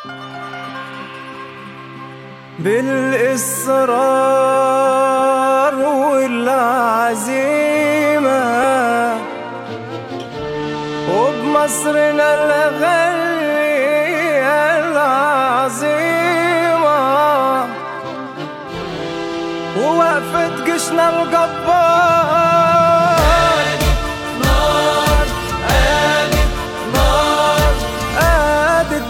بالإصرار والعزيمة وبمصرنا الغالية العظيمة ووقفة جيشنا الجبار. نار قادت نار قادت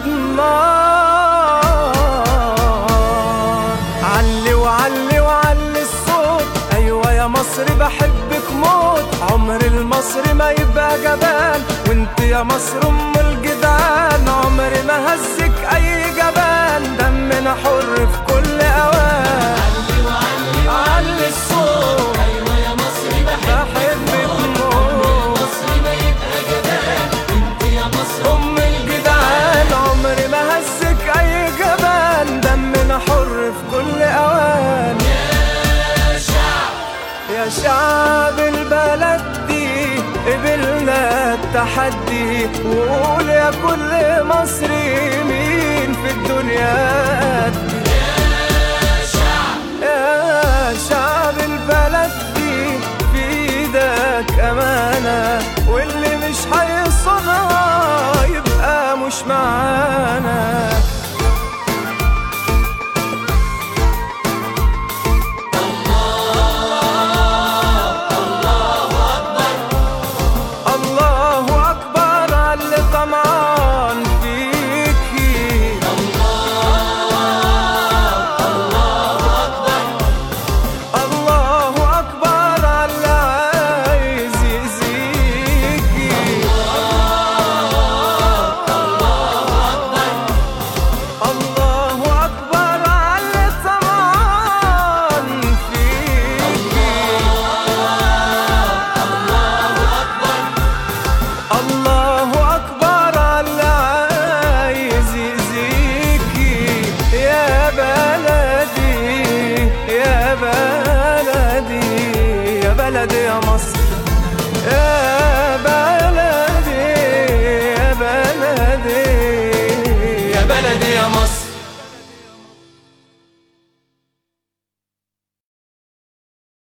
نار. علي وعلي وعلي الصوت، أيوة يا مصر بحبك موت. عمر المصري ما يبقى جبان، وانت يا مصر ام الجدعان. عمري ما هزك اي جبان، دمنا حر في كل اوان. علي وعلي علي الصوت، أيوة يا مصري بحبك موت. عمر المصري ما يبقى جبان، وانت يا مصر ام الجدعان. عمري ما هزك اي جبان، دمنا حر في كل اوان. يا شعب البلد دي قبلنا التحدي، وقول يا كل مصري مين في الدنيا قدي. يا شعب البلد دي في ايدك امانه، واللي مش